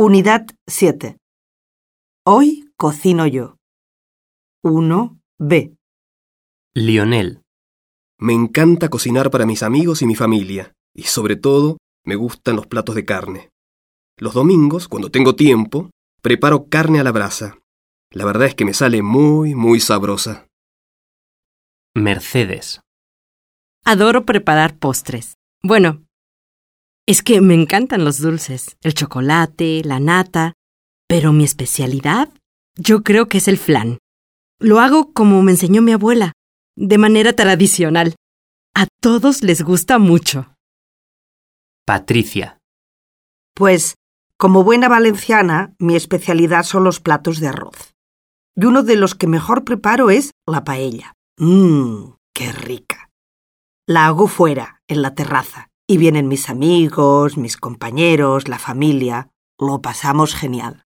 Unidad 7. Hoy cocino yo. 1B. Lionel. Me encanta cocinar para mis amigos y mi familia, y sobre todo me gustan los platos de carne. Los domingos, cuando tengo tiempo, preparo carne a la brasa. La verdad es que me sale muy sabrosa. Mercedes. Adoro preparar postres. Bueno, es que me encantan los dulces, el chocolate, la nata, pero mi especialidad, yo creo que es el flan. Lo hago como me enseñó mi abuela, de manera tradicional. A todos les gusta mucho. Patricia. Pues, como buena valenciana, mi especialidad son los platos de arroz. Y uno de los que mejor preparo es la paella. ¡Qué rica! La hago fuera, en la terraza, y vienen mis amigos, mis compañeros, la familia. Lo pasamos genial.